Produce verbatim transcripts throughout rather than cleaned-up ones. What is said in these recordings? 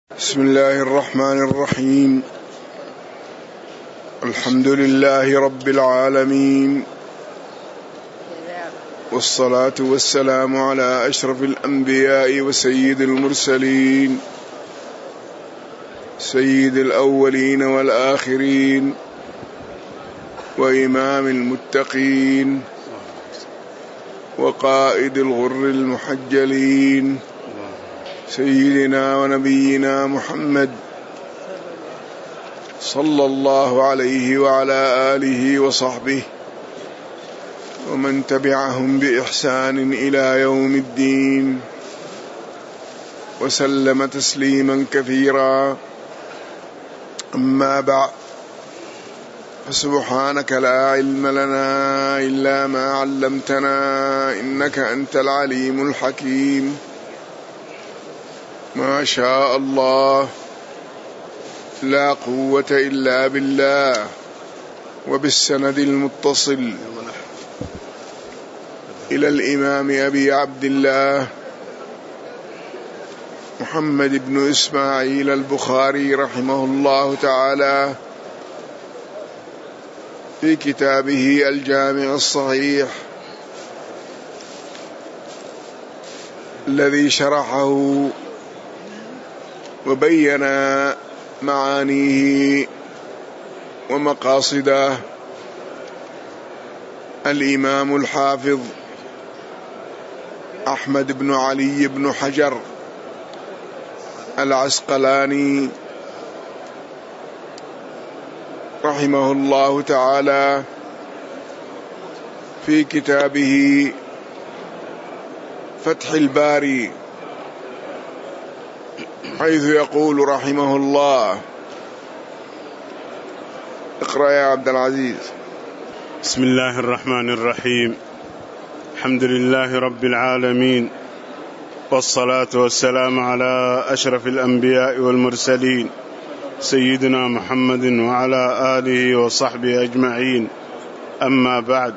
بسم الله الرحمن الرحيم. الحمد لله رب العالمين، والصلاة والسلام على أشرف الأنبياء وسيد المرسلين، سيد الأولين والآخرين، وإمام المتقين، وقائد الغر المحجلين، سيدنا ونبينا محمد صلى الله عليه وعلى آله وصحبه ومن تبعهم بإحسان إلى يوم الدين، وسلم تسليما كثيرا. أما بعد، فسبحانك لا علم لنا إلا ما علمتنا، إنك أنت العليم الحكيم. ما شاء الله، لا قوة إلا بالله. وبالسند المتصل إلى الإمام أبي عبد الله محمد بن إسماعيل البخاري رحمه الله تعالى في كتابه الجامع الصحيح الذي شرحه وبين معانيه ومقاصده الإمام الحافظ أحمد بن علي بن حجر العسقلاني رحمه الله تعالى في كتابه فتح الباري، حيث يقول رحمه الله: اقرأ يا عبد العزيز. بسم الله الرحمن الرحيم. الحمد لله رب العالمين، والصلاة والسلام على أشرف الأنبياء والمرسلين، سيدنا محمد وعلى آله وصحبه أجمعين. أما بعد،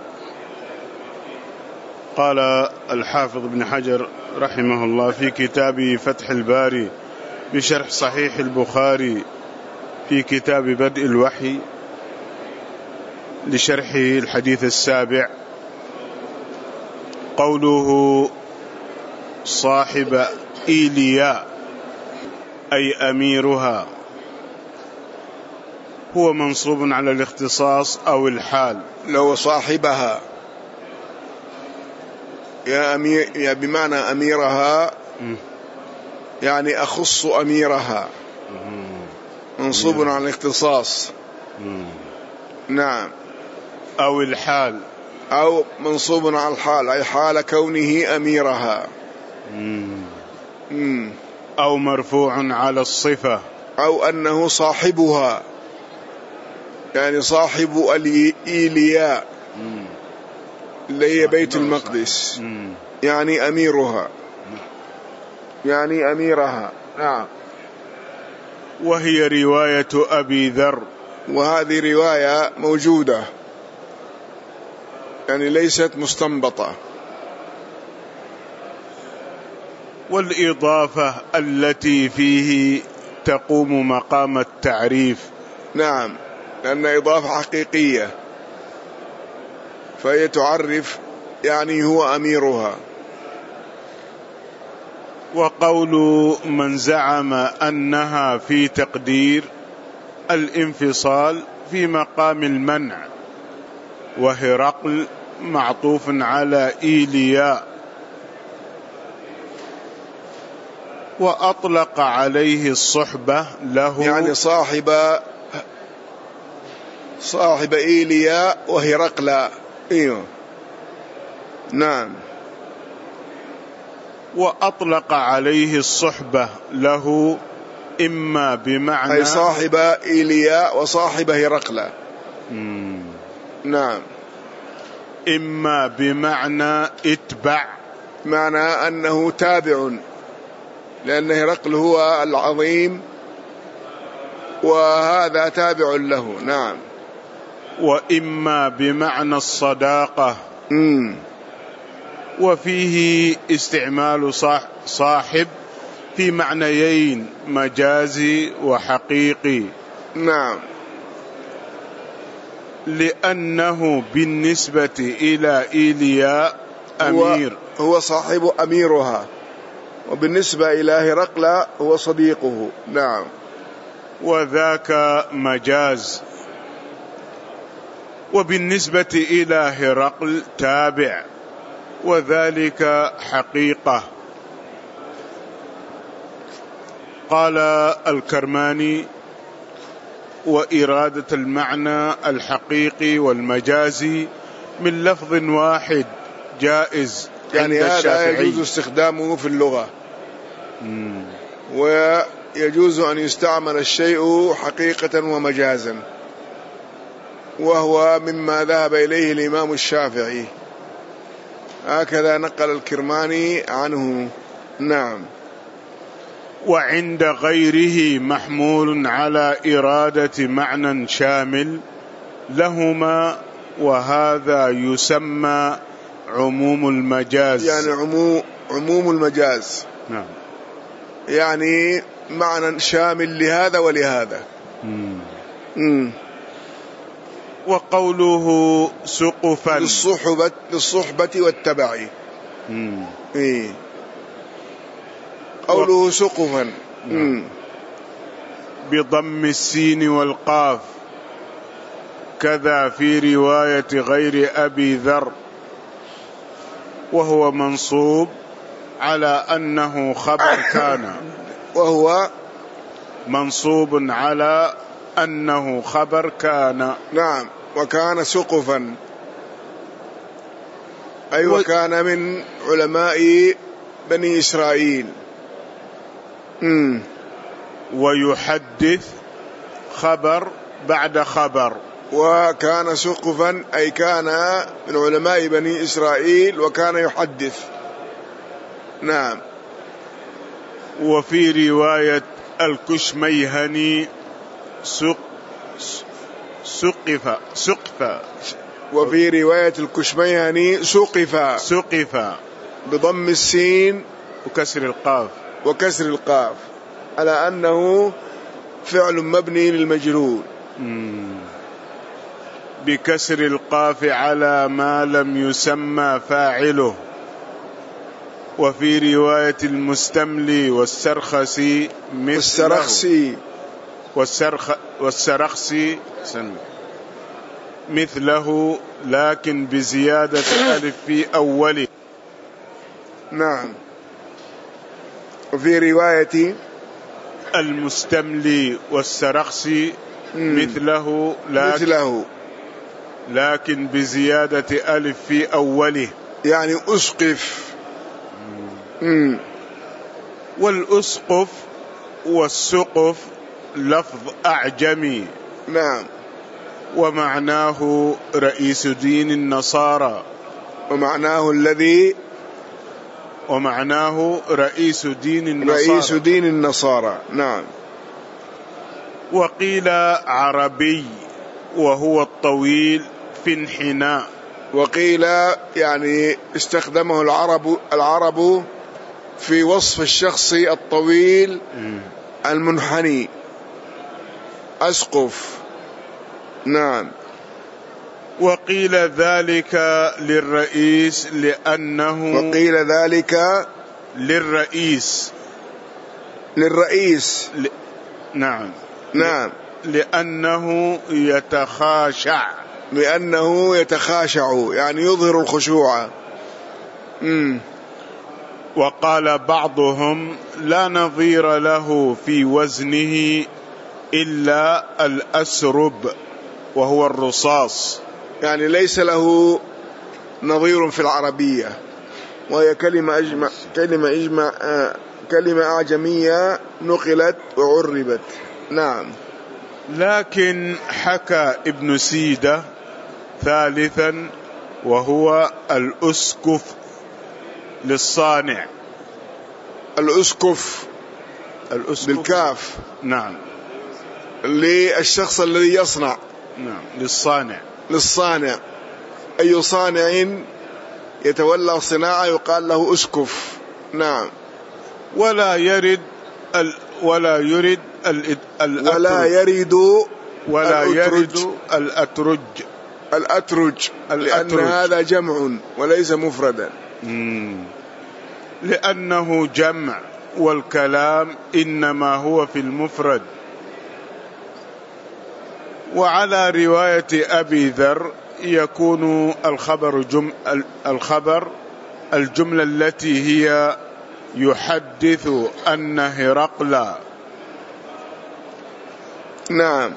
قال الحافظ ابن حجر رحمه الله في كتابه فتح الباري بشرح صحيح البخاري في كتاب بدء الوحي لشرحه الحديث السابع: قوله صاحب إيليا أي أميرها، هو منصوب على الاختصاص أو الحال. لو صاحبها يا أمير، يا بمعنى أميرها، يعني أخص أميرها، منصوب على الاختصاص. نعم. أو الحال، أو منصوب على الحال، أي حال كونه أميرها. مم. أو مرفوع على الصفة، أو أنه صاحبها، يعني صاحب الإيلياء اللي هي بيت المقدس، يعني أميرها، يعني أميرها. نعم. وهي رواية أبي ذر، وهذه رواية موجودة، يعني ليست مستنبطة. والإضافة التي فيه تقوم مقام التعريف. نعم، لأن إضافة حقيقية، فهي تعرف يعني هو أميرها. وقول من زعم أنها في تقدير الانفصال في مقام المنع، وهرقل معطوف على إيليا. وأطلق عليه الصحبة له، يعني صاحب صاحب إيليا وهرقل. ايوه. نعم. وأطلق عليه الصحبة له إما بمعنى أي صاحب إيليا وصاحب هرقل. نعم. إما بمعنى اتبع، معنى أنه تابع، لأن هرقل هو العظيم وهذا تابع له. نعم. وإما بمعنى الصداقة. مم. وفيه استعمال صاحب في معنيين مجازي وحقيقي. نعم. لأنه بالنسبة إلى إيليا أمير، هو, هو صاحب أميرها، وبالنسبة إلى هرقل هو صديقه. نعم. وذاك مجاز. وبالنسبة إلى هرقل تابع، وذلك حقيقة. قال الكرماني: وإرادة المعنى الحقيقي والمجازي من لفظ واحد جائز، يعني هذا يجوز استخدامه في اللغة، مم. ويجوز أن يستعمل الشيء حقيقة ومجازا، وهو مما ذهب إليه الإمام الشافعي، هكذا نقل الكرماني عنه. نعم. وعند غيره محمول على إرادة معنى شامل لهما، وهذا يسمى عموم المجاز. يعني عموم, عموم المجاز. نعم. يعني معنى شامل لهذا ولهذا. مم. مم. وقوله سقفا للصحبة, للصحبة والتبع. مم. إيه. قوله سقفا بضم السين والقاف، كذا في رواية غير أبي ذر، وهو منصوب على أنه خبر كان. وهو منصوب على أنه خبر كان. نعم. وكان سقفا، أي أيوة. وكان من علماء بني إسرائيل. مم. ويحدث خبر بعد خبر. وكان سقفا أي كان من علماء بني إسرائيل وكان يحدث. نعم. وفي رواية الكشميهني سق سقف سقف وفي رواية الكشميهني سقف سقف بضم السين وكسر القاف وكسر القاف، على أنه فعل مبني للمجرور. بكسر القاف على ما لم يسمى فاعله. وفي رواية المستملي والسرخسي والسرخسي والسرخ والسرخسي مثله، لكن بزيادة ألف في أوله. نعم. وفي رواية المستملي والسرخسي مثله لكن, مثله لكن بزيادة ألف في أوله، يعني أسقف. مم. والأسقف والسقف لفظ أعجمي. نعم. ومعناه رئيس دين النصارى. ومعناه الذي ومعناه رئيس دين النصارى. رئيس دين النصارى. نعم. وقيل عربي وهو الطويل في انحناء. وقيل يعني استخدمه العرب العرب في وصف الشخص الطويل المنحني، أسقف. نعم. وقيل ذلك للرئيس لأنه وقيل ذلك للرئيس للرئيس ل... نعم نعم لأنه يتخاشع لأنه يتخاشع يعني يظهر الخشوع. مم. وقال بعضهم لا نظير له في وزنه إلا الأسرب وهو الرصاص، يعني ليس له نظير في العربية، وهي كلمة أجمع كلمة إجمع آه كلمة أعجمية نقلت وعربت. نعم. لكن حكى ابن سيدة ثالثا وهو الأسكف للصانع. الأسكف الأسكف بالكاف. نعم. للشخص الذي يصنع. نعم. للصانع. للصانع أي صانع يتولى صناعة يقال له أسكف. نعم. ولا يرد ال ولا يرد ال ولا يرد ولا يرد الأترج الأترج لأن هذا جمع وليس مفردا. مم. لأنه جمع والكلام إنما هو في المفرد. وعلى رواية أبي ذر يكون الخبر جم الخبر الجملة التي هي يحدث أن هرقل. نعم.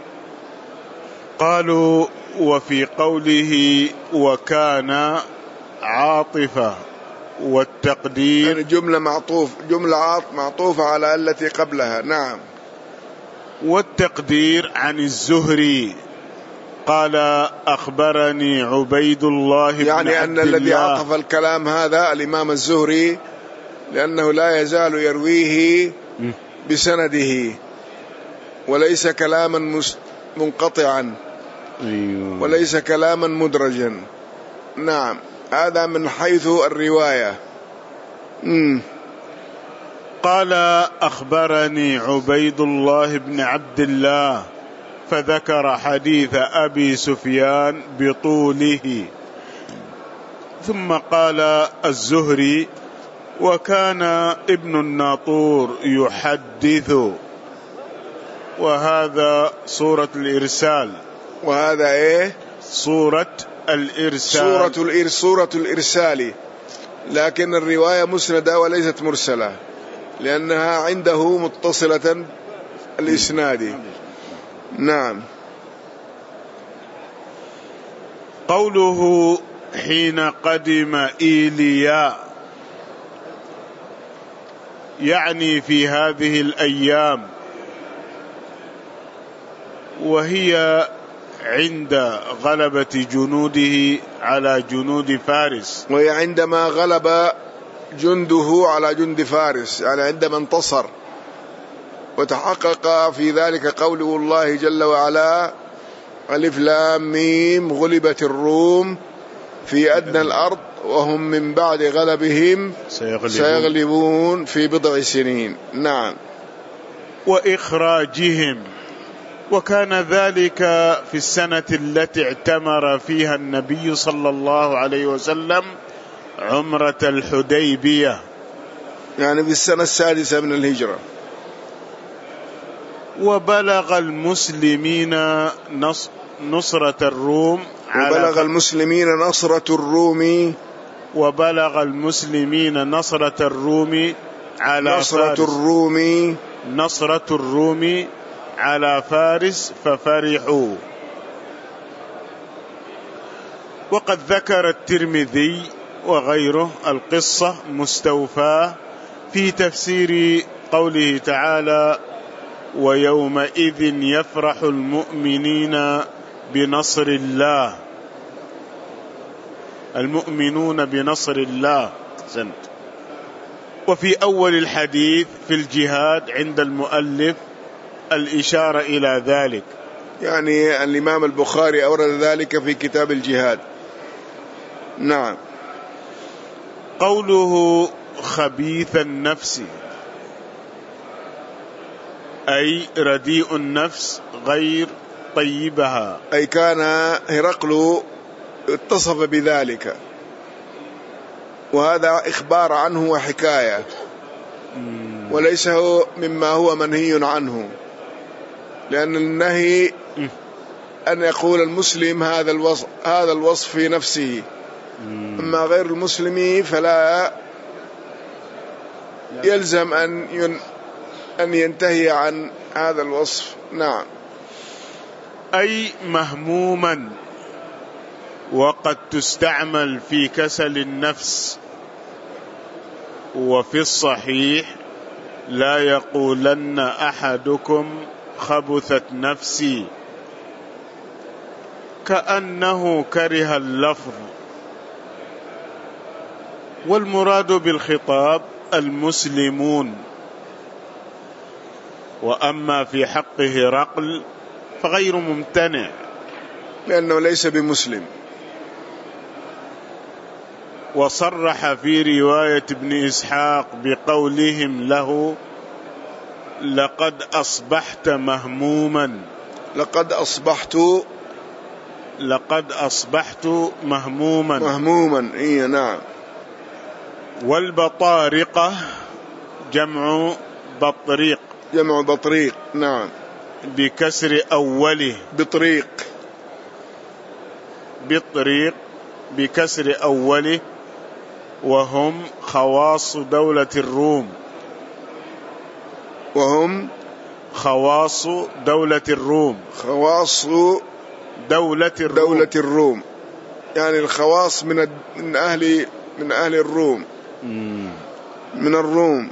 قالوا وفي قوله وكان عاطفة والتقدير يعني جملة معطوف جملة عاط معطوفة على التي قبلها. نعم. والتقدير عن الزهري قال أخبرني عبيد الله بن يعني عبد أن الذي الله. عطف الكلام هذا الإمام الزهري لأنه لا يزال يرويه بسنده وليس كلاما منقطعا وليس كلاما مدرجا. نعم. هذا من حيث الرواية. مم. قال أخبرني عبيد الله بن عبد الله فذكر حديث أبي سفيان بطوله، ثم قال الزهري وكان ابن الناطور يحدث. وهذا صورة الإرسال. وهذا إيه؟ صورة الإرسال. صورة الإر صورة الإرسال، لكن الرواية مسندة وليست مرسلة لأنها عنده متصلة الإسناد. نعم. قوله حين قدم إيليا يعني في هذه الأيام، وهي عند غلبة جنوده على جنود فارس. وهي عندما غلب جنده على جند فارس، يعني عندما انتصر. وتحقق في ذلك قوله الله جل وعلا ألف لام ميم غلبت الروم في أدنى الأرض وهم من بعد غلبهم سيغلبون, سيغلبون في بضع سنين. نعم. وإخراجهم، وكان ذلك في السنة التي اعتمر فيها النبي صلى الله عليه وسلم عمرة الحديبية، يعني في السنة السادسة من الهجرة. وبلغ المسلمين نص نصرة الروم وبلغ المسلمين نصرة الروم وبلغ المسلمين نصرة الروم على نصرة فارس الروم نصرة الروم على فارس ففرحوا. وقد ذكر الترمذي وغيره القصة مستوفاة في تفسير قوله تعالى ويومئذ يفرح المؤمنين بنصر الله، المؤمنون بنصر الله. سنت. وفي أول الحديث في الجهاد عند المؤلف الإشارة إلى ذلك، يعني الإمام البخاري أورد ذلك في كتاب الجهاد. نعم. قوله خبيث النفس أي رديء النفس غير طيبها، أي كان هرقل اتصف بذلك، وهذا إخبار عنه وحكاية وليس هو مما هو منهي عنه، لأن النهي أن يقول المسلم هذا الوصف, هذا الوصف في نفسه، أما غير المسلم فلا يلزم أن ين أن ينتهي عن هذا الوصف. نعم. أي مهموما، وقد تستعمل في كسل النفس. وفي الصحيح لا يقولن أحدكم خبثت نفسي، كأنه كره اللفظ. والمراد بالخطاب المسلمون، وأما في حق هرقل فغير ممتنع لأنه ليس بمسلم. وصرح في رواية ابن إسحاق بقولهم له: لقد أصبحت مهموما. لقد أصبحت لقد أصبحت مهموما مهموما إيه نعم. والبطارقة جمع بطريق، جمع بطريق نعم، بكسر أوله. بطريق بطريق بكسر أوله، وهم خواص دولة الروم. وهم خواص دولة الروم. خواص دولة الروم. دولة الروم يعني الخواص من من أهل من أهل الروم. مم. من الروم.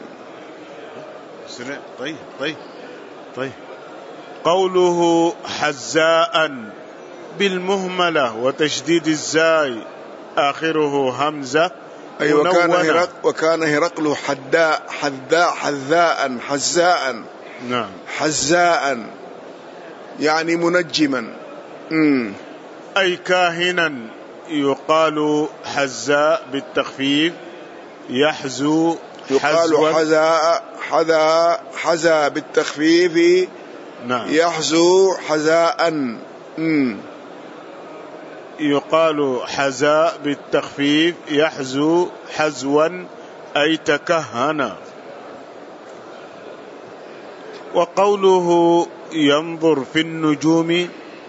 طيب طيب طيب. قوله حزاء بالمهملة وتشديد الزاي آخره همزة. أي وكان هرق وكان هرقل حداء حذاء حذاء حزاء. نعم. حزاء يعني منجما. مم. أي كاهنا، يقال حزاء بالتخفيف، يحزو يقال حزاء حذا حزا بالتخفيف. نعم. يحزو حزاء. مم. يقال حزاء بالتخفيف، يحزو حزوا أي تكهنا. وقوله ينظر في النجوم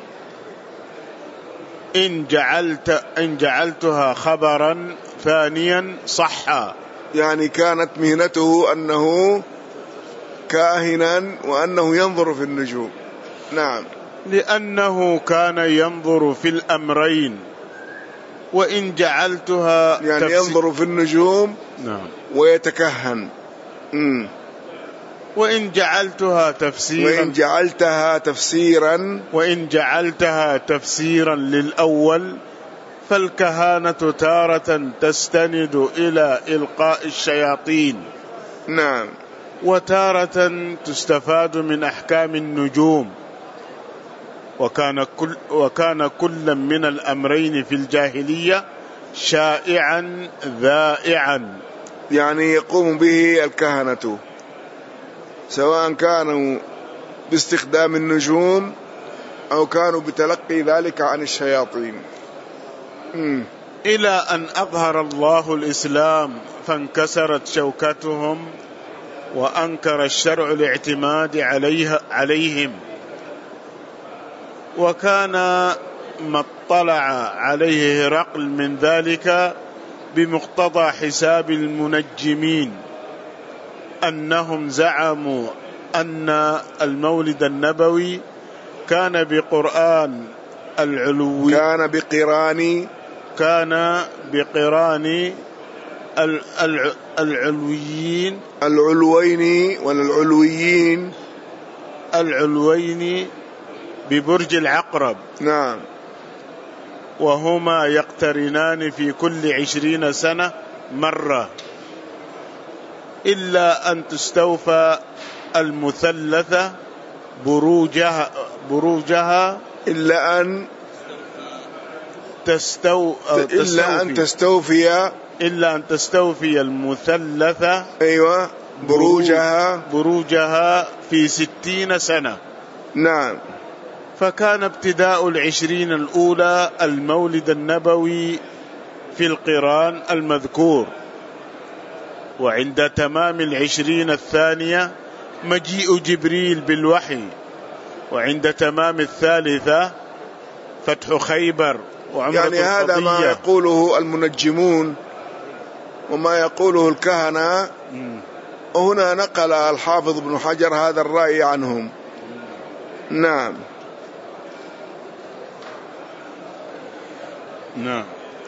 إن جعلت إن جعلتها خبرا ثانيا صحا، يعني كانت مهنته أنه كاهنا وأنه ينظر في النجوم. نعم. لأنه كان ينظر في الأمرين. وإن جعلتها يعني تفسير ينظر في النجوم. نعم. ويتكهن. مم. وإن جعلتها تفسيرا وإن جعلتها تفسيرا وإن جعلتها تفسيرا للأول، فالكهانة تارة تستند إلى إلقاء الشياطين. نعم. وتارة تستفاد من أحكام النجوم. وكان كل وكان كل من الأمرين في الجاهلية شائعا ذائعا، يعني يقوم به الكهنة سواء كانوا باستخدام النجوم أو كانوا بتلقي ذلك عن الشياطين. مم. إلى أن أظهر الله الإسلام فانكسرت شوكتهم، وأنكر الشرع الاعتماد عليها عليهم. وكان ما اطلع عليه هرقل من ذلك بمقتضى حساب المنجمين، أنهم زعموا أن المولد النبوي كان بقرآن العلوي كان بقران كان بقران العلويين العلوين والعلويين العلوين ببرج العقرب. نعم. وهما يقترنان في كل عشرين سنة مرة، إلا أن تستوفى المثلثة بروجها بروجها إلا أن تستو إلا أن تستوفي إلا أن تستوفي المثلثة أيوة بروجها بروجها في ستين سنة. نعم. فكان ابتداء العشرين الأولى المولد النبوي في القران المذكور، وعند تمام العشرين الثانية مجيء جبريل بالوحي، وعند تمام الثالثة فتح خيبر وعمرة يعني هذا ما يقوله المنجمون وما يقوله الكهنة. وهنا نقل الحافظ ابن حجر هذا الرأي عنهم. نعم. نعم.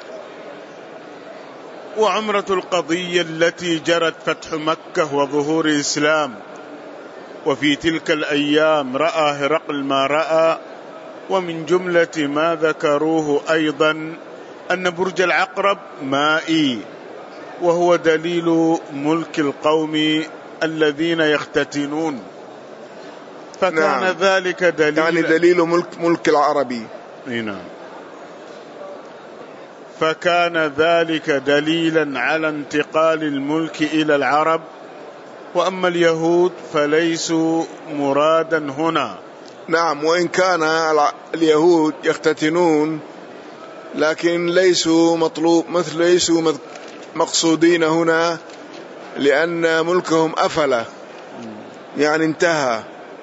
وعمرة القضية التي جرت فتح مكة وظهور الإسلام، وفي تلك الأيام رأى هرقل ما رأى. ومن جملة ما ذكروه أيضا أن برج العقرب مائي، وهو دليل ملك القوم الذين يختتنون، فكان نعم. ذلك دليل يعني دليل ملك ملك العربي. نعم. فكان ذلك دليلا على انتقال الملك إلى العرب. وأما اليهود فليسوا مرادا هنا. نعم، وإن كان اليهود يختتنون لكن ليسوا مطلوب مثل ليسوا مقصودين هنا، لأن ملكهم أفل، يعني انتهى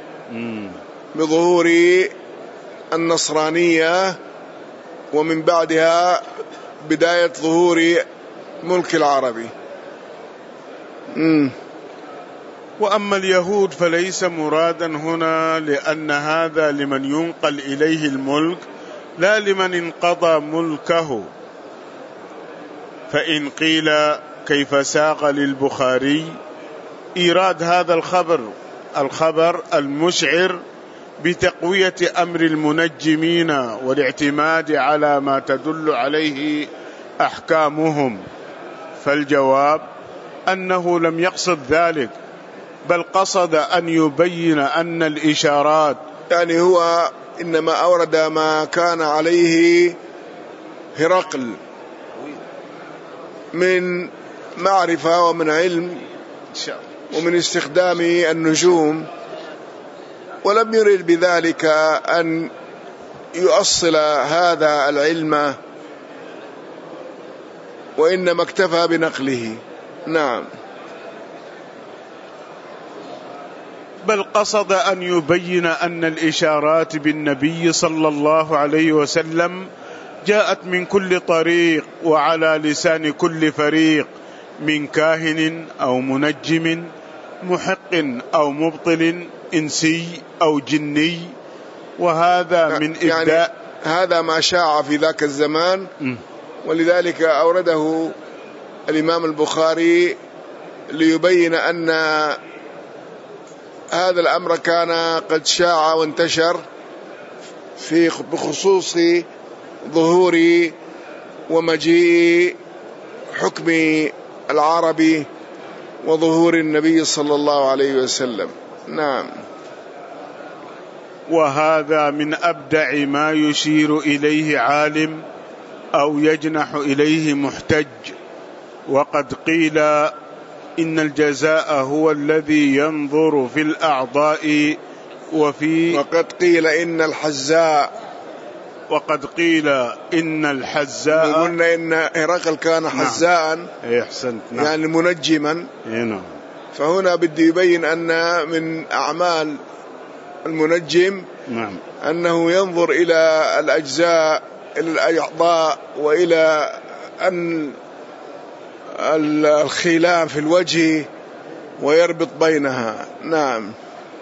بظهور النصرانية، ومن بعدها بداية ظهور ملك العربي. مم. وأما اليهود فليس مرادا هنا، لأن هذا لمن ينقل إليه الملك لا لمن انقضى ملكه. فإن قيل كيف ساق للبخاري إيراد هذا الخبر الخبر المشعر بتقوية أمر المنجمين والاعتماد على ما تدل عليه أحكامهم، فالجواب أنه لم يقصد ذلك، بل قصد أن يبين أن الإشارات، يعني هو إنما أورد ما كان عليه هرقل من معرفة ومن علم ومن استخدام النجوم، ولم يرد بذلك أن يؤصل هذا العلم، وإنما اكتفى بنقله. نعم. بل قصد أن يبين أن الإشارات بالنبي صلى الله عليه وسلم جاءت من كل طريق وعلى لسان كل فريق، من كاهن أو منجم، محق أو مبطل، إنسي أو جني. وهذا من إبداء، يعني هذا ما شاع في ذاك الزمان، ولذلك أورده الإمام البخاري ليبين أن هذا الأمر كان قد شاع وانتشر في بخصوص ظهور ومجيء حكم العربي وظهور النبي صلى الله عليه وسلم. نعم. وهذا من أبدع ما يشير إليه عالم أو يجنح إليه محتج. وقد قيل إن الجزاء هو الذي ينظر في الأعضاء وفي وقد قيل إن الحزاء وقد قيل إن الحزاء، قلنا إن هرقل كان حزاء. نعم. أحسنت. نعم. يعني منجما. نعم. فهنا بدي يبين أن من أعمال المنجم نعم. أنه ينظر إلى الأجزاء، إلى الأعضاء، وإلى أن الخيلان في الوجه ويربط بينها. نعم.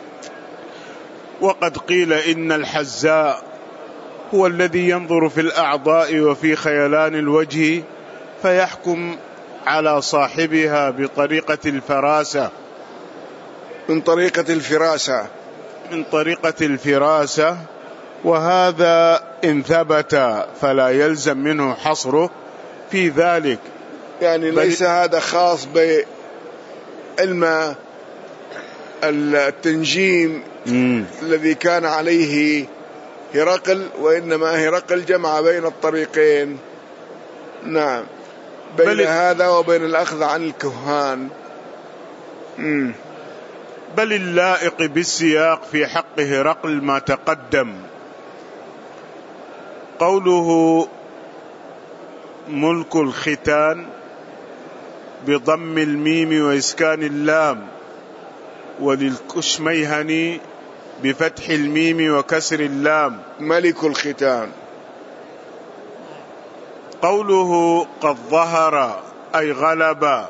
وقد قيل إن الحزاء هو الذي ينظر في الأعضاء وفي خيلان الوجه فيحكم على صاحبها بطريقة الفراسة من طريقة الفراسة من طريقة الفراسة وهذا إن ثبت فلا يلزم منه حصره في ذلك. يعني ليس هذا خاص بعلم التنجيم مم. الذي كان عليه هرقل، وإنما هرقل جمع بين الطريقين. نعم. بين بل هذا وبين الأخذ عن الكهان. مم. بل اللائق بالسياق في حق هرقل ما تقدم. قوله ملك الختان بضم الميم وإسكان اللام، وللكشميهني بفتح الميم وكسر اللام ملك الختان. قوله قد ظهر أي غلب،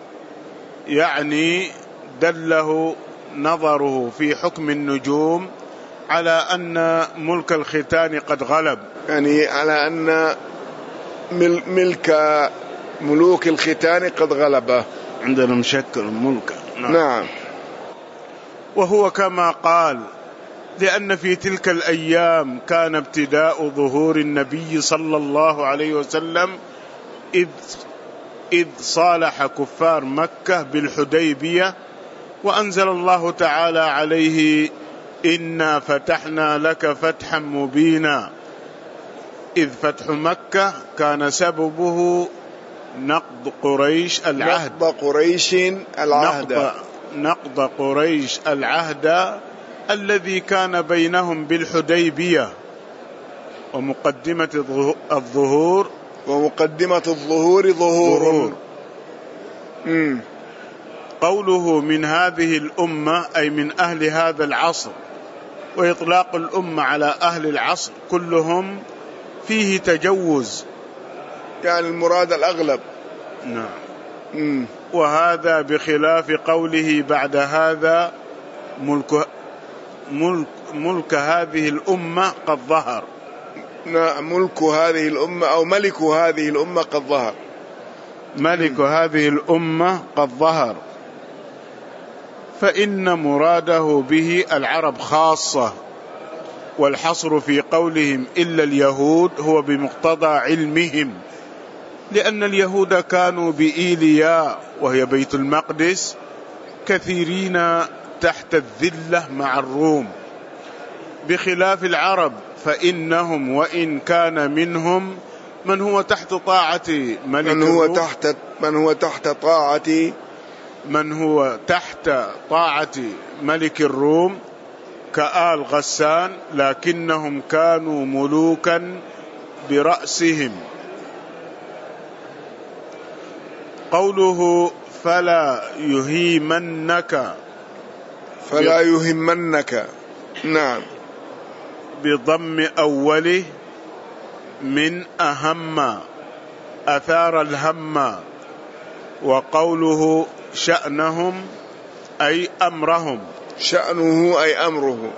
يعني دله نظره في حكم النجوم على أن ملك الختان قد غلب، يعني على أن ملك ملوك الختان قد غلب. عندنا مشكل ملك. نعم. نعم. وهو كما قال لأن في تلك الأيام كان ابتداء ظهور النبي صلى الله عليه وسلم إذ, إذ صالح كفار مكة بالحديبية، وأنزل الله تعالى عليه إنا فتحنا لك فتحا مبينا. إذ فتح مكة كان سببه نقض قريش العهد نقض قريش العهد نقض, نقض قريش العهد الذي كان بينهم بالحديبية، ومقدمة الظهور ومقدمة الظهور ظهور, ظهور. قوله من هذه الأمة أي من أهل هذا العصر، وإطلاق الأمة على أهل العصر كلهم فيه تجوز، يعني المراد الأغلب. نعم. مم. وهذا بخلاف قوله بعد هذا ملك, ملك, ملك هذه الأمة قد ظهر. نعم، ملك هذه الأمة أو ملك هذه الأمة قد ظهر. ملك مم. هذه الأمة قد ظهر، فإن مراده به العرب خاصة، والحصر في قولهم إلا اليهود هو بمقتضى علمهم، لأن اليهود كانوا بإيليا وهي بيت المقدس كثيرين تحت الذلة مع الروم، بخلاف العرب فإنهم وإن كان منهم من هو تحت طاعة ملك من هو الروم تحت من هو تحت طاعة من هو تحت طاعة ملك الروم كآل غسان، لكنهم كانوا ملوكا برأسهم. قوله فلا يهيمنك فلا يهمنك نعم بضم أوله من أهم أثار الهم، وقوله شأنهم أي أمرهم، شأنه أي أمره.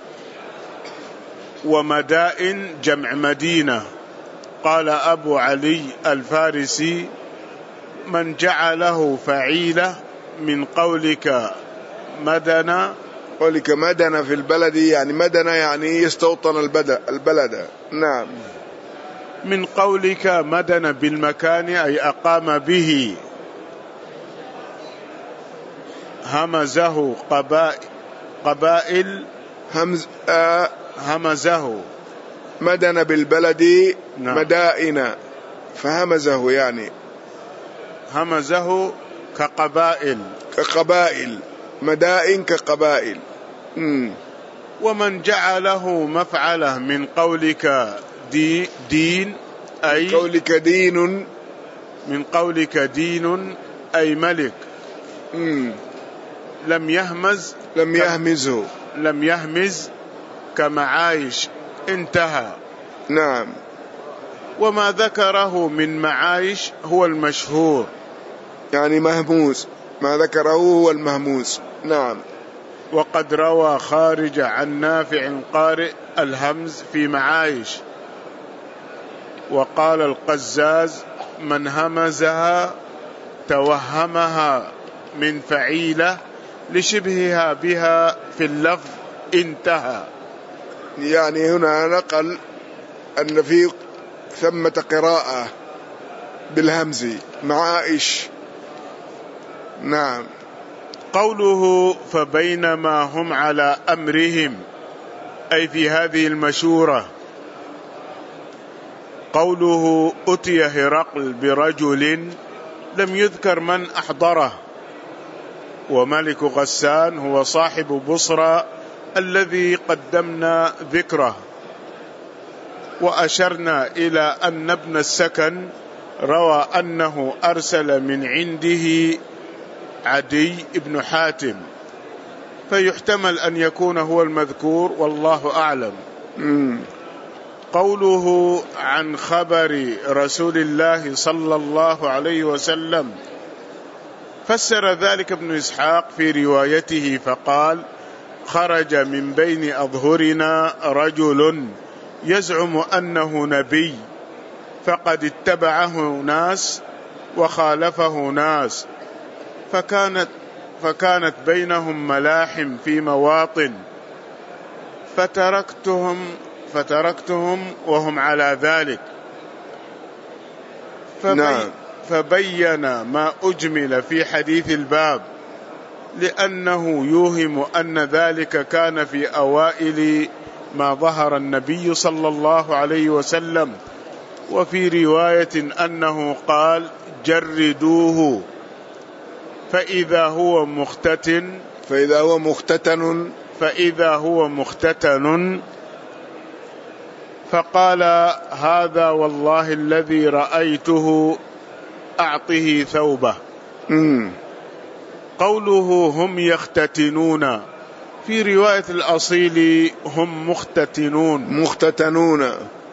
ومدائن جمع مدينة. قال أبو علي الفارسي من جعله فعيلة من قولك مدن، قولك مدن في البلد يعني مدن يعني يستوطن البلد. نعم. من قولك مدن بالمكان أي أقام به. همزه قبائل, قبائل همز آه همزه مدن بالبلد. نعم. مدائن فهمزه يعني همزه كقبائل كقبائل مدائن كقبائل. مم. ومن جعله مفعله من قولك دي دين أي من قولك دين من قولك دين أي ملك. مم. لم يهمز لم يهمزه لم يهمز كمعايش انتهى. نعم. وما ذكره من معايش هو المشهور يعني مهموز، ما ذكره هو المهموز. نعم. وقد روى خارج عن نافع قارئ الهمز في معايش. وقال القزاز من همزها توهمها من فعيلة لشبهها بها في اللفظ انتهى. يعني هنا نقل أن في ثمة قراءة بالهمز معايش. نعم. قوله فبينما هم على أمرهم أي في هذه المشورة. قوله أتي هرقل برجل لم يذكر من أحضره، وملك غسان هو صاحب بصرى الذي قدمنا ذكره. وأشرنا إلى أن ابن السكن روى أنه أرسل من عنده عدي بن حاتم، فيحتمل أن يكون هو المذكور والله أعلم. مم. قوله عن خبر رسول الله صلى الله عليه وسلم فسر ذلك ابن إسحاق في روايته فقال خرج من بين أظهرنا رجل يزعم أنه نبي، فقد اتبعه ناس وخالفه ناس، فكانت فكانت بينهم ملاحم في مواطن، فتركتهم فتركتهم وهم على ذلك. فبي نعم. فبين ما أجمل في حديث الباب، لأنه يوهم أن ذلك كان في أوائل ما ظهر النبي صلى الله عليه وسلم. وفي رواية أنه قال جردوه فإذا هو مختتن فإذا هو مختتن فإذا هو مختتن فقال هذا والله الذي رأيته أعطه ثوبه. مم. قوله هم يختتنون في رواية الأصيل هم مختتنون مختتنون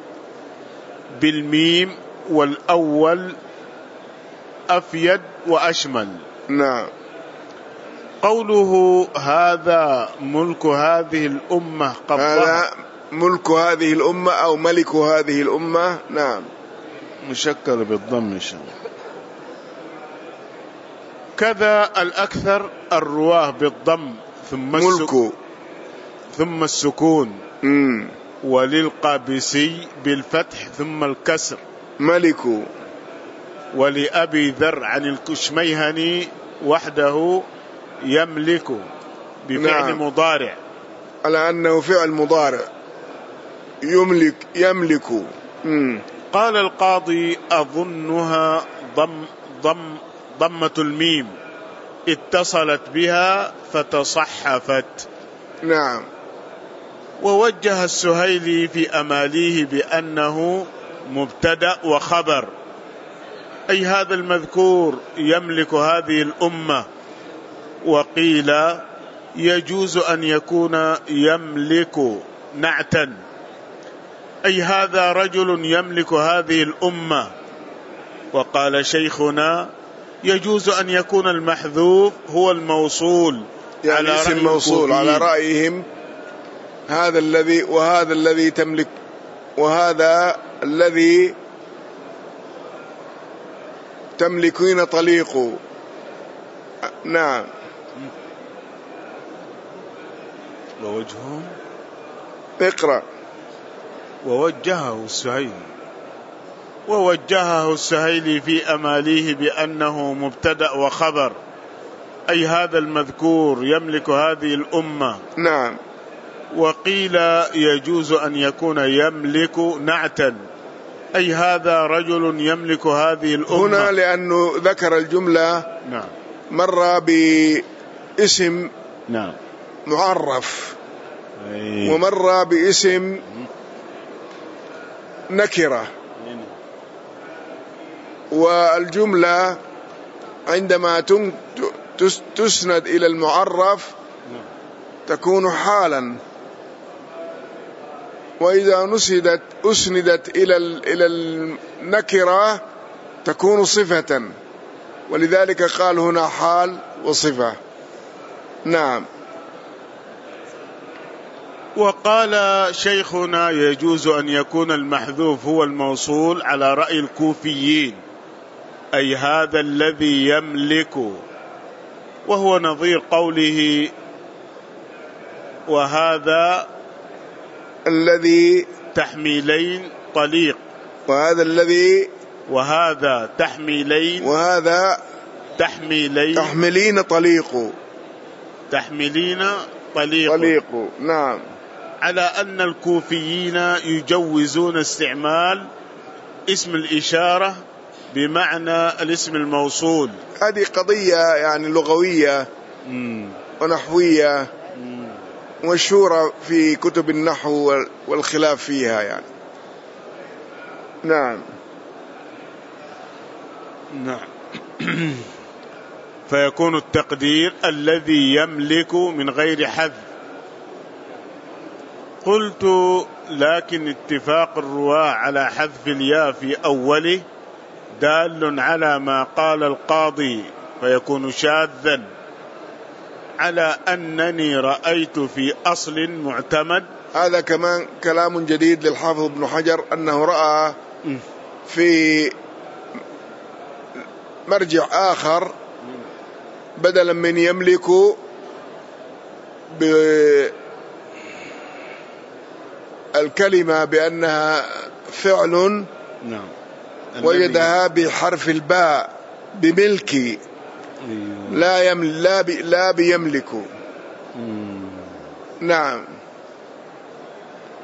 بالميم، والأول أفيد وأشمل. نعم. قوله هذا ملك هذه الأمة قبضها، هذا ملك هذه الأمة أو ملك هذه الأمة. نعم. مشكل بالضم إن شاء الله. كذا الأكثر الرواه بالضم ثم ملك ثم السكون. مم. وللقابسي بالفتح ثم الكسر ملك. ولأبي ذر عن الكشميهني وحده يملك بفعل نعم. مضارع، على أنه فعل مضارع يملك يملك. مم. قال القاضي أظنها ضم ضم ضمة الميم اتصلت بها فتصحفت. نعم. ووجه السهيلي في أماليه بأنه مبتدأ وخبر، أي هذا المذكور يملك هذه الأمة. وقيل يجوز أن يكون يملك نعتا، أي هذا رجل يملك هذه الأمة. وقال شيخنا يجوز أن يكون المحذوف هو الموصول، يعني على اسم رأي موصول على رأيهم، هذا الذي وهذا الذي تملك وهذا الذي تملكين طليق. نعم. ووجهه اقرأ. ووجهه السهيلي ووجهه السهيلي في أماليه بأنه مبتدأ وخبر، أي هذا المذكور يملك هذه الأمة. نعم. وقيل يجوز أن يكون يملك نعتا، أي هذا رجل يملك هذه الأمة. هنا لأنه ذكر الجملة نعم. مر باسم نعم. معرف أي. ومر باسم نكرة، والجملة عندما تسند إلى المعرف تكون حالا، وإذا نسدت أسندت إلى إلى النكرة تكون صفة، ولذلك قال هنا حال وصفة. نعم. وقال شيخنا يجوز أن يكون المحذوف هو الموصول على رأي الكوفيين، أي هذا الذي يملك، وهو نظير قوله وهذا الذي تحميلين طليق، وهذا الذي وهذا تحميلين وهذا تحميلين تحملين طليق تحملين طليق, طليق. نعم. على أن الكوفيين يجوزون استعمال اسم الإشارة بمعنى الاسم الموصول. هذه قضية يعني لغوية مم. ونحوية مم. مشهورة في كتب النحو والخلاف فيها يعني. نعم. نعم. فيكون التقدير الذي يملك من غير حذف. قلت لكن اتفاق الرواة على حذف الياء في أوله دال على ما قال القاضي، فيكون شاذا على أنني رأيت في أصل معتمد. هذا كمان كلام جديد للحافظ ابن حجر، أنه رأى في مرجع آخر بدلا من يملك بالكلمة بأنها فعل، نعم، وجدها بحرف الباء بملكي، لا يمل لا, بي لا بيملك. نعم.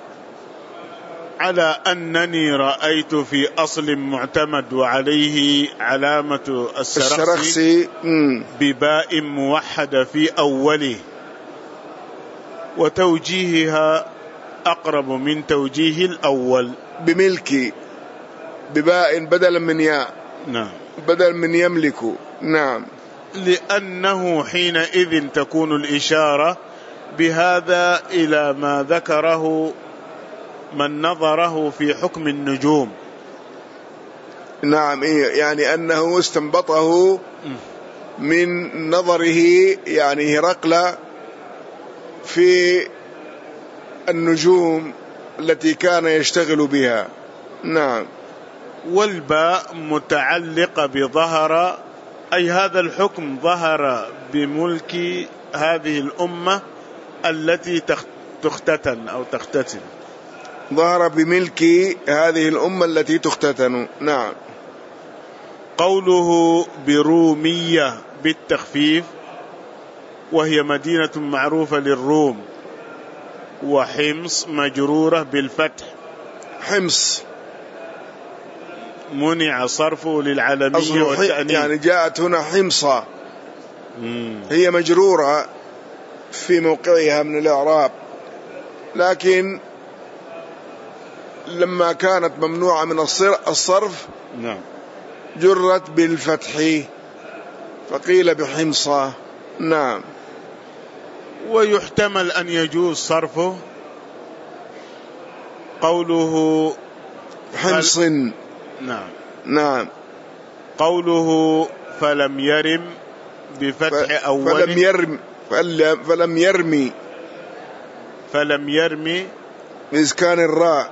على أنني رأيت في أصل معتمد وعليه علامة السرخسي, السرخسي بباء موحدة في أوله، وتوجيهها أقرب من توجيه الأول. بملكي بباء بدلا من ياء، نعم، بدل من يملك. نعم، لأنه حينئذ تكون الإشارة بهذا إلى ما ذكره من نظره في حكم النجوم. نعم، يعني أنه استنبطه من نظره، يعني هرقل في النجوم التي كان يشتغل بها. نعم. والباء متعلقة بظهر، أي هذا الحكم ظهر بملك هذه الأمة التي تختتن أو تختتن. ظهر بملك هذه الأمة التي تختتن. نعم. قوله برومية بالتخفيف، وهي مدينة معروفة للروم، وحمص مجرورة بالفتح. حمص منع صرفه للعالمية والتأنيث، يعني جاءت هنا حمصة، هي مجرورة في موقعها من الإعراب، لكن لما كانت ممنوعة من الصرف نعم جرت بالفتح فقيل بحمصة. نعم. ويحتمل أن يجوز صرفه. قوله حمص. فل... نعم نعم. قوله فلم يرم بفتح ف... أول، فلم يرم فلم يرمي فلم يرمي بإسكان الراء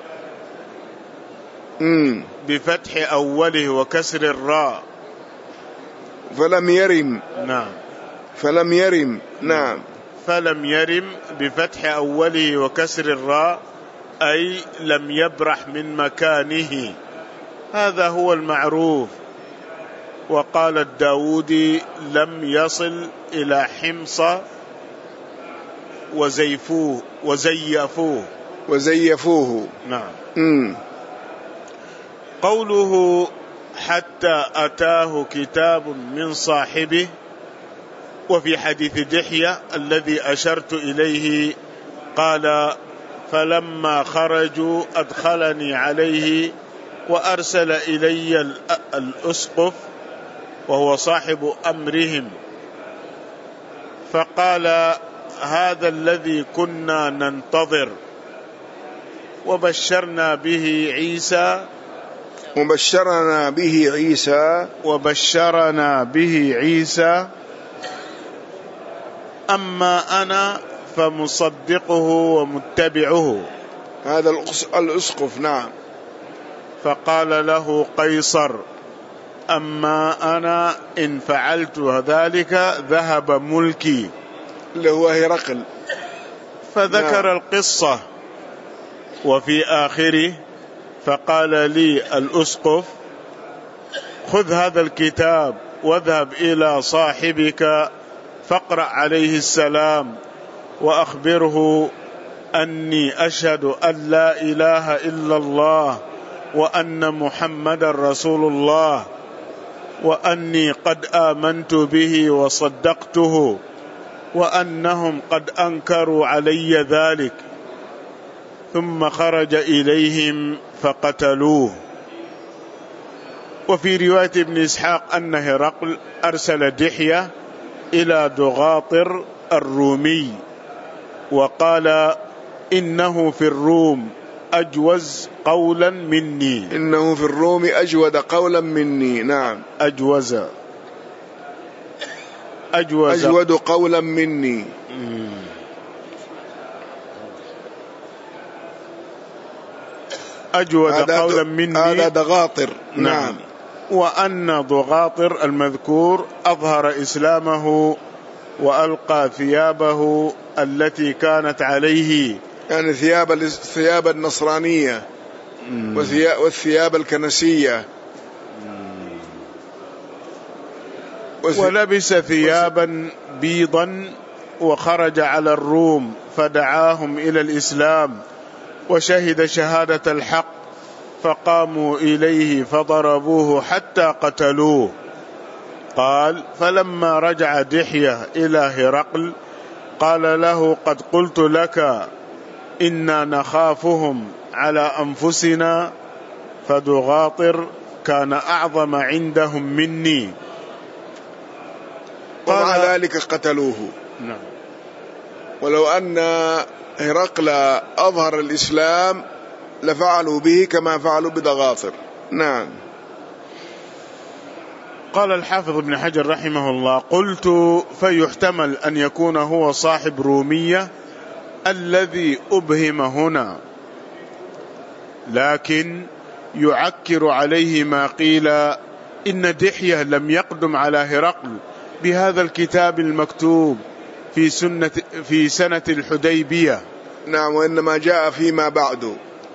مم. بفتح أوله وكسر الراء. فلم يرم. نعم. فلم يرم. نعم. فلم يرم بفتح أوله وكسر الراء، أي لم يبرح من مكانه، هذا هو المعروف. وقال الداودي لم يصل إلى حمص وزيفوه وزيفوه وزيفوه. نعم. مم. قوله حتى أتاه كتاب من صاحبه، وفي حديث دحية الذي أشرت إليه قال فلما خرجوا أدخلني عليه وأرسل إلي الأسقف وهو صاحب أمرهم، فقال هذا الذي كنا ننتظر، وبشرنا به عيسى وبشرنا به عيسى وبشرنا به عيسى أما أنا فمصدقه ومتبعه. هذا الأسقف. نعم. فقال له قيصر أما أنا إن فعلت ذلك ذهب ملكي، اللي هو هرقل. فذكر نعم. القصة، وفي آخره فقال لي الأسقف خذ هذا الكتاب واذهب إلى صاحبك فاقرأ عليه السلام وأخبره أني أشهد أن لا إله إلا الله وأن محمد رسول الله، وأني قد آمنت به وصدقته، وأنهم قد أنكروا علي ذلك. ثم خرج إليهم فقتلوه. وفي رواية ابن إسحاق أن هرقل أرسل دحية إلى دغاطر الرومي وقال إنه في الروم أجوز قولا مني. إنه في الروم أجود قولا مني. نعم. أجوز أجوز أجود قولا مني. أجود قولا مني. هذا دغاطر. نعم. نعم. وأن دغاطر المذكور أظهر إسلامه وألقى ثيابه التي كانت عليه، يعني ثياب الثياب النصرانية والثياب الكنسية، ولبس ثيابا بيضا وخرج على الروم فدعاهم إلى الإسلام وشهد شهادة الحق، فقاموا إليه فضربوه حتى قتلوه. قال: فلما رجع دحية إلى هرقل قال له: قد قلت لك إنا نخافهم على أنفسنا، فدغاطر كان أعظم عندهم مني. ومع ذلك قتلوه. نعم. ولو أن هرقل أظهر الإسلام لفعلوا به كما فعلوا بدغاطر. نعم. قال الحافظ ابن حجر رحمه الله: قلت: فيحتمل أن يكون هو صاحب رومية الذي أبهم هنا، لكن يعكر عليه ما قيل إن دحية لم يقدم على هرقل بهذا الكتاب المكتوب في سنة في سنة الحديبية. نعم، وإنما جاء فيما بعد،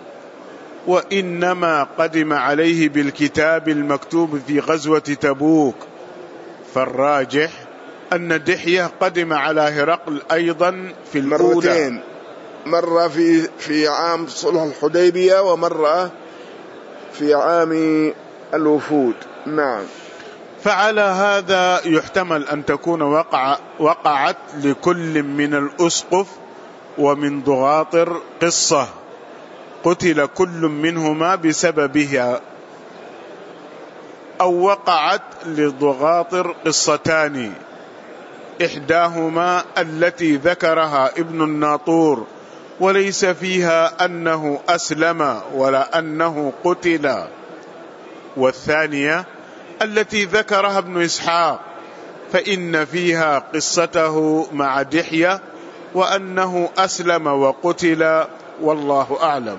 وإنما قدم عليه بالكتاب المكتوب في غزوة تبوك. فالراجح أن دحية قدم على هرقل أيضا في الأولى مرتين، مرة في في عام صلح الحديبية، ومرة في عام الوفود. نعم. فعلى هذا يحتمل أن تكون وقع وقعت لكل من الأسقف ومن ضغاطر قصة قتل كل منهما بسببها، أو وقعت لضغاطر قصتان، إحداهما التي ذكرها ابن الناطور وليس فيها أنه أسلم ولا أنه قتل، والثانية التي ذكرها ابن إسحاق فإن فيها قصته مع دحية وأنه أسلم وقتل، والله أعلم.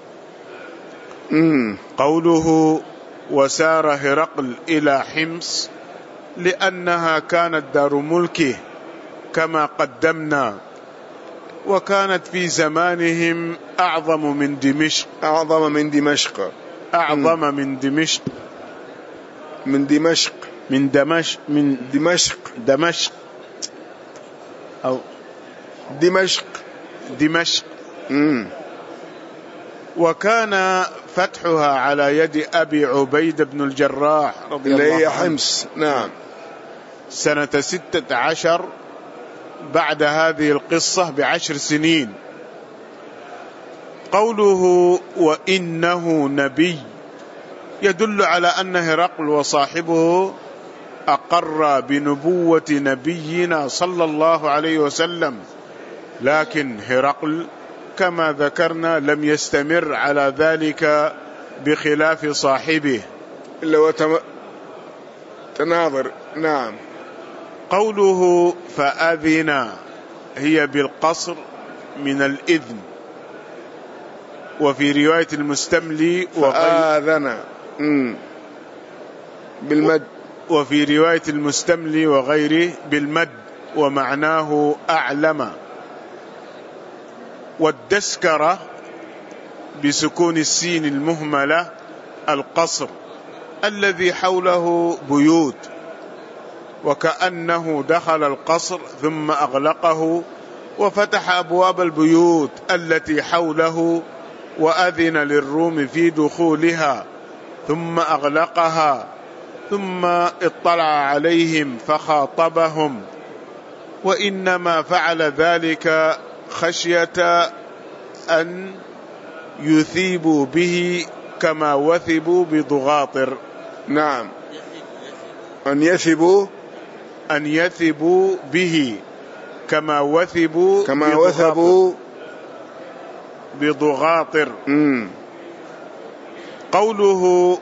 مم. قوله: وسار هرقل إلى حمص لأنها كانت دار ملكه كما قدمنا، وكانت في زمانهم أعظم من دمشق. أعظم من دمشق. أعظم مم. من دمشق. من دمشق. من دمشق. من دمشق. دمشق أو دمشق. دمشق. مم. وكان فتحها على يد أبي عبيد بن الجراح رضي الله عنه، حمص. نعم. سنة ستة عشر بعد هذه القصة بعشر سنين. قوله: وإنه نبي يدل على أن هرقل وصاحبه أقر بنبوة نبينا صلى الله عليه وسلم، لكن هرقل كما ذكرنا لم يستمر على ذلك بخلاف صاحبه إلا وتم... تناظر. نعم. قوله: فأذن هي بالقصر من الإذن، وفي رواية المستملي فآذن بالمد، وفي رواية المستملي وغيره بالمد، ومعناه أعلم. والدسكرة بسكون السين المهملة القصر الذي حوله بيوت، وكأنه دخل القصر ثم أغلقه وفتح أبواب البيوت التي حوله وأذن للروم في دخولها ثم أغلقها، ثم اطلع عليهم فخاطبهم، وإنما فعل ذلك خشية أن يثيبوا به كما وثبوا بضغاطر. نعم. أن يثبوا أن يثبوا به كما وثبوا كما وثبوا بضغاطر. مم. قوله: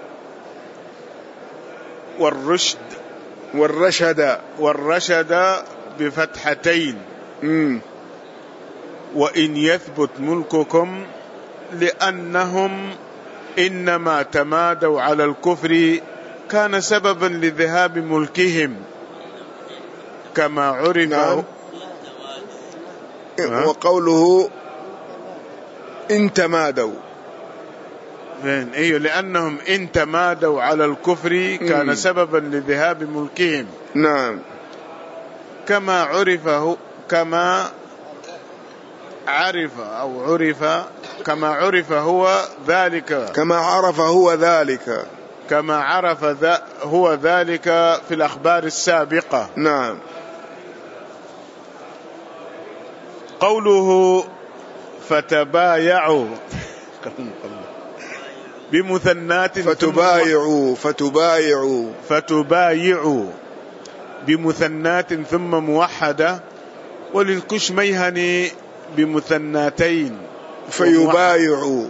والرشد والرشد والرشد بفتحتين. مم. وإن يثبت ملككم لأنهم إنما تمادوا على الكفر كان سببا لذهاب ملكهم كما عرف. نعم. وقوله إن تمادوا فين؟ أيوه، لأنهم إن تمادوا على الكفر كان مم. سببا لذهاب ملكهم. نعم. كما عرفه كما عرف أو عرف كما عرف هو ذلك كما عرف هو ذلك كما عرف ذا هو ذلك في الأخبار السابقة. نعم. قوله فتبايعوا بمثنات فتبايعوا فتبايعوا فتبايعوا بمثنات ثم موحدة، وللكشميهني بمثناتين فيبايعوا.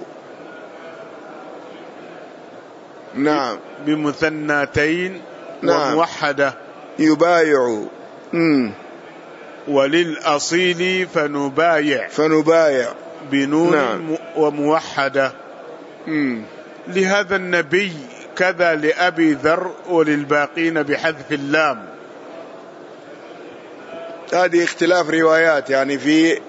نعم. بمثناتين نعم. وموحدة يبايعوا. مم. وللأصيل فنبايع فنبايع بنون نعم. وموحدة. مم. لهذا النبي كذا لأبي ذر وللباقين بحذف اللام. هذه اختلاف روايات يعني في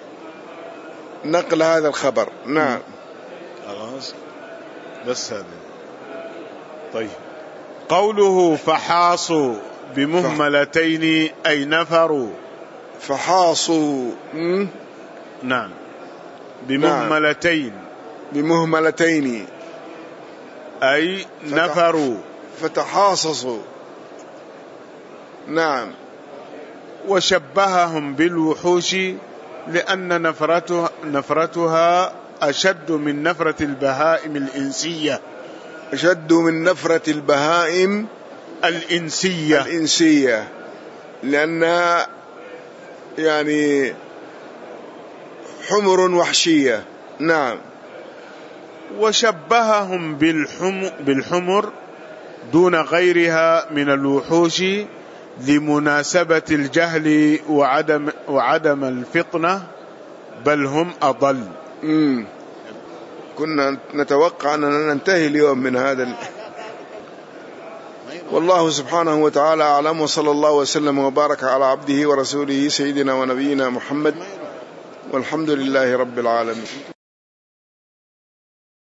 نقل هذا الخبر. نعم. خلاص بس هذا. طيب قوله فحاصوا بمهملتين أي نفروا. فحاصوا. مم. نعم بمهملتين. نعم. بمهملتين أي نفروا. فتحاصصوا. نعم. وشبههم بالوحوش لأن نفرتها, نفرتها أشد من نفرة البهائم الإنسية. أشد من نفرة البهائم الإنسية الإنسية لأنها يعني حمر وحشية. نعم. وشبههم بالحم بالحمر دون غيرها من الوحوش لمناسبة الجهل وعدم وعدم الفطنة، بل هم أضل. مم. كنا نتوقع أننا ننتهي اليوم من هذا ال... والله سبحانه وتعالى أعلم، وصلى الله وسلم وبارك على عبده ورسوله سيدنا ونبينا محمد، والحمد لله رب العالمين.